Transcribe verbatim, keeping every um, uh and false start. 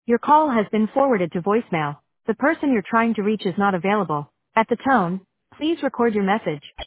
Your call has been forwarded to voicemail. The person you're trying to reach is not available. At the tone, please record your message.